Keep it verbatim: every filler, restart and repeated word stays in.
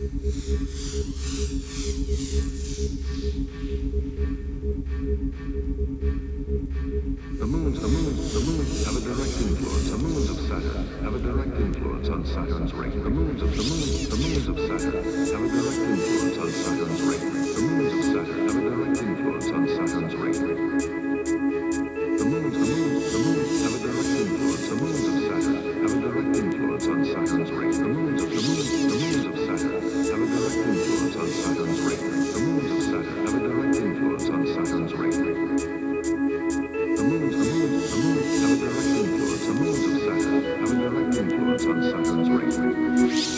The moons, the moons, the moons have a direct influence. The moons of Saturn have a direct influence on Saturn's ring. The moons of the moons, the moons of Saturn have a direct influence on Saturn's ring. The moons of Saturn have a direct influence on Saturn's ring. The moons, the moons, the moons have a direct influence. The moons of Saturn have a direct influence on Saturn's ring. The moons of the moons, the moons of Saturn have a direct influence on Saturn's ring. The moons of Saturn have a direct influence on Saturn's ring. The moons, the moons, the moons have a direct influence. The moons of Saturn have a direct influence on Saturn's ring.